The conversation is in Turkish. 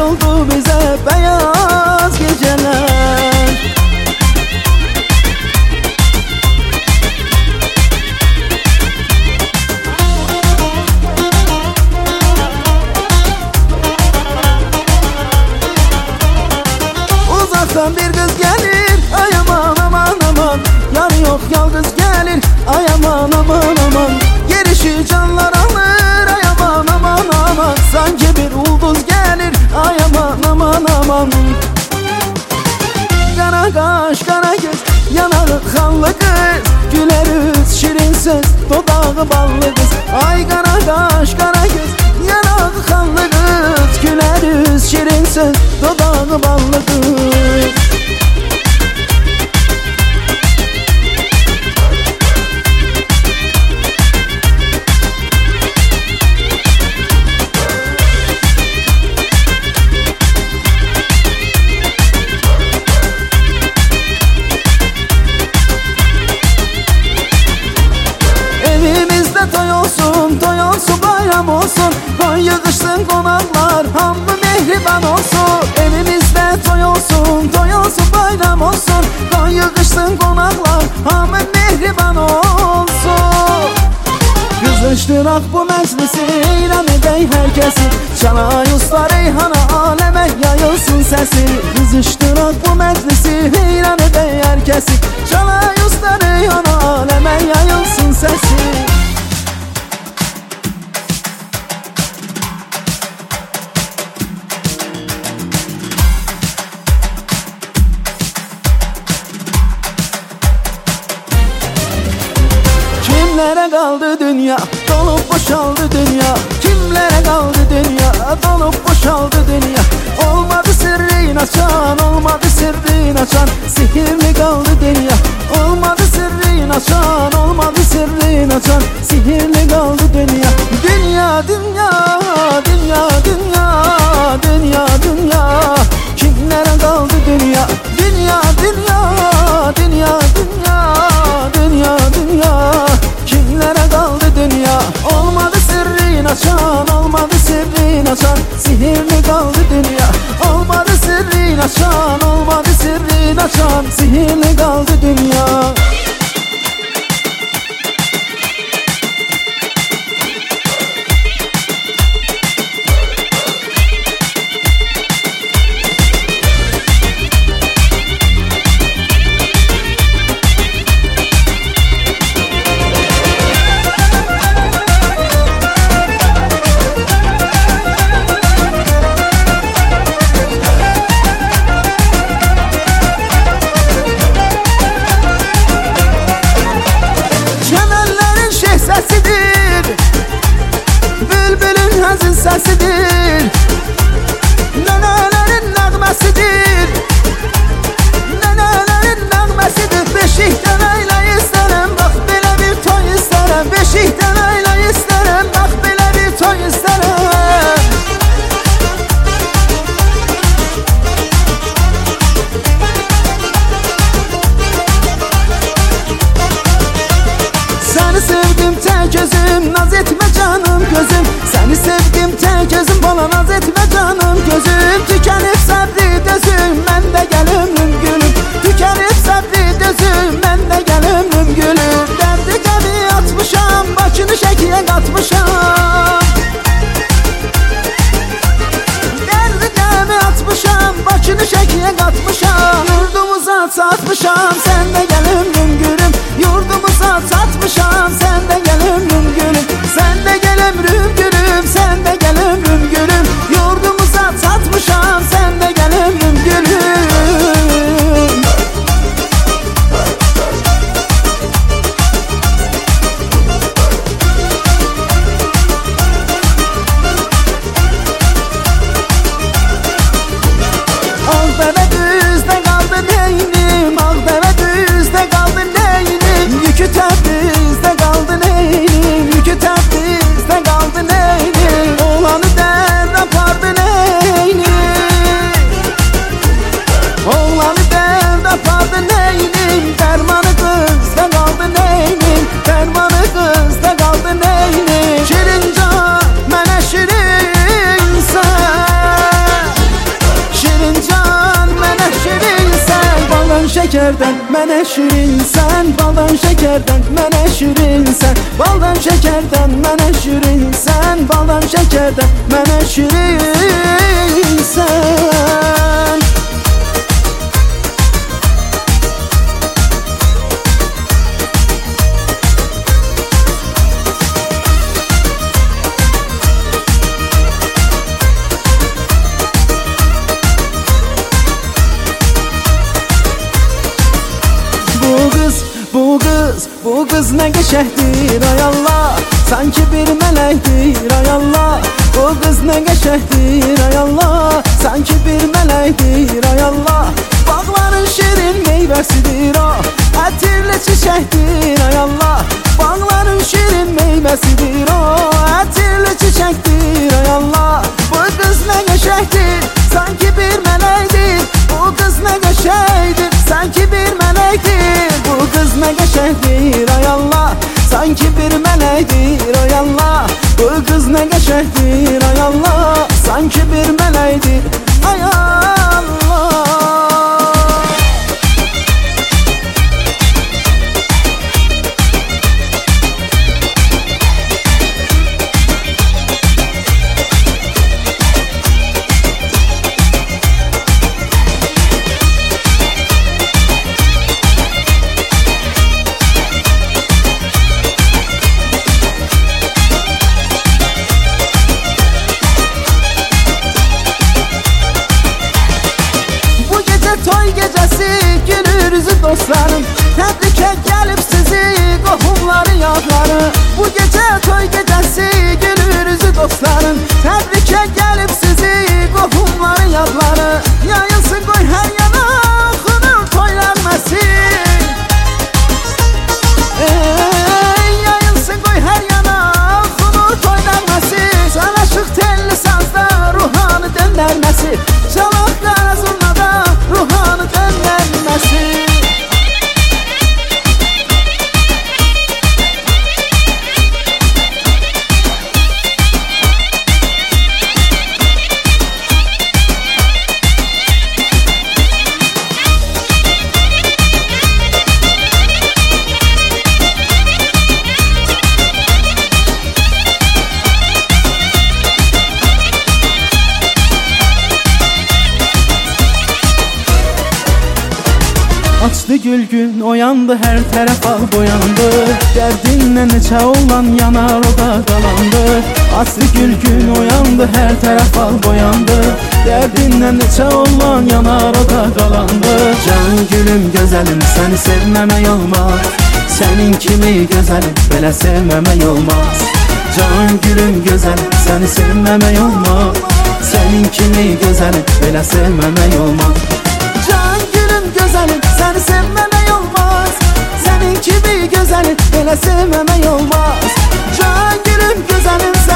oldu bize beyaz geceler. Uzaktan bir kız gelir, ay aman aman aman. Yar yok yalnız gelir, ay aman aman aman. Gelişi canlar alır, ay aman aman aman. Sanki bir ulduz gelir, ay aman aman aman. Kara kaş kara göz, yanağı kanlı kız. Güler yüz şirin söz, dodağı ballı kız. Ay kara kaş kara göz, yanağı kanlı kız. Güler yüz şirin söz, dodağı ballı kız. Toy olsun, toy olsun, bayram olsun. Koy yığışsın konaklar, hamı mehriban olsun. Evimizde toy olsun, toy olsun, bayram olsun. Koy yığışsın konaklar, hamı mehriban olsun. Kızıştırak bu meclisi, ilan edey herkesi. Çalay usta reyhana, aleme yayılsın sesi. Kızıştırak bu meclisi, ilan edey herkesi. Çalay usta reyhana, aleme yayılsın sesi. Kimlere kaldı dünya, dolup boşaldı dünya. Kimlere kaldı dünya, dolup boşaldı dünya. Olmadı sırrın açan, olmadı sırrın açan. Sihirli kaldı dünya. Olmadı sırrın açan, olmadı sırrın açan. Sihirli kaldı dünya. Dünya, dünya, dünya, dünya, dünya, dünya. Kimlere kaldı dünya, dünya, dünya, dünya, dünya, dünya, dünya. Kimlere kaldı dünya? Olmadı sırrın açan, olmadı sırrın açan. Sihirli kaldı dünya. Olmadı sırrın açan, olmadı sırrın açan. Sihirli kaldı dünya. Bülbülün hazin sesidir. Nenelerin nəğməsidir. Nenelerin nəğməsidir. Beşikdən əylə istərəm, bax belə bir toy istərəm. Beşikdən əylə istərəm, bax belə bir toy istərəm. Səni sevdim tək gözüm, naz etmə canım gözüm. Səni sevdim tək gözüm, bana naz etmə canım gözüm. Tükənib səbri dözüm, mən də gəl ömrüm gülüm. Tükənib səbri dözüm, mən də gəl ömrüm gülüm. Dərdi qəmi atmışam, başını şəkiyə qatmışam. Dərdi qəmi atmışam, başını şəkiyə qatmışam. Yurdumuza çatmışam, sən də gəl ömrüm gülüm. Yurdumuza çatmışam, sən də gəl ömrüm gülüm. Sən də gəl ömrüm gülüm, sən də gəl ömrüm gülüm. şekerden mənə şirinsən, baldan şekerden mənə şirinsən, baldan şekerden mənə şirinsən, baldan şekerden mənə şirinsən. Bu kız ne geçehdir ay Allah, sanki bir melektir ay Allah. Bu kız ne geçehdir ay Allah, sanki bir melektir ay Allah. Bağların şirin meyvesidir o, ətirli çiçektir ay Allah. Bağların şirin meyvesidir o, ətirli çiçektir ay Allah. Bu kız ne geçehdir, sanki bir melektir. Bu kız ne geçehdir, sanki bir melektir. Bu kız ne geçehdir ay Allah, sanki bir melektir ay Allah. Bu kız ne geçehdir ay Allah, sanki bir melektir ay Allah. Toy gecesi gülürüzü dostlarım, təbrikə gəlib sizi qohumları yadları. Bu gece toy gecesi gülürüzü dostlarım, təbrikə gəlib sizi qohumları yadları. Yayılsın qoy hər yana xınır toylanmasın, yayılsın qoy hər yana xınır toylanmasın. Sanaşıq telli sazda ruhanı döndərməsi, çalaq qara zurnada ruhanı döndərməsi. Açdı gül gün oyandı, her tərəf al boyandı. Dərdinlə neçə olan yanar o da qalandı. Açdı gül gün oyandı, hər tərəf al boyandı. Dərdinlə neçə olan yanar o da qalandı. Can gülüm gözəlim, səni sevməmək olmaz. Sənin kimi gözəlim, belə sevməmək olmaz. Can gülüm gözəlim, səni sevməmək olmaz. Sənin kimi gözəlim, belə sevməmək olmaz. Can gülüm gözəlim, səni sevməmək olmaz. Sənin kimi gözəlim, belə sevməmək olmaz. Can gülüm gözəlim,